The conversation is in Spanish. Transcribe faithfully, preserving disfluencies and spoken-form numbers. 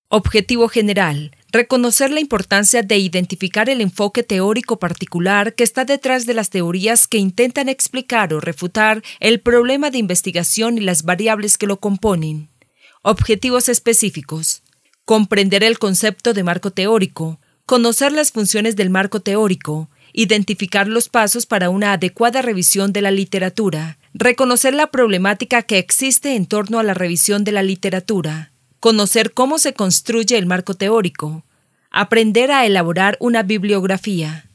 Objetivo general: reconocer la importancia de identificar el enfoque teórico particular que está detrás de las teorías que intentan explicar o refutar el problema de investigación y las variables que lo componen. Objetivos específicos: comprender el concepto de marco teórico, conocer las funciones del marco teórico, identificar los pasos para una adecuada revisión de la literatura, reconocer la problemática que existe en torno a la revisión de la literatura, conocer cómo se construye el marco teórico, aprender a elaborar una bibliografía.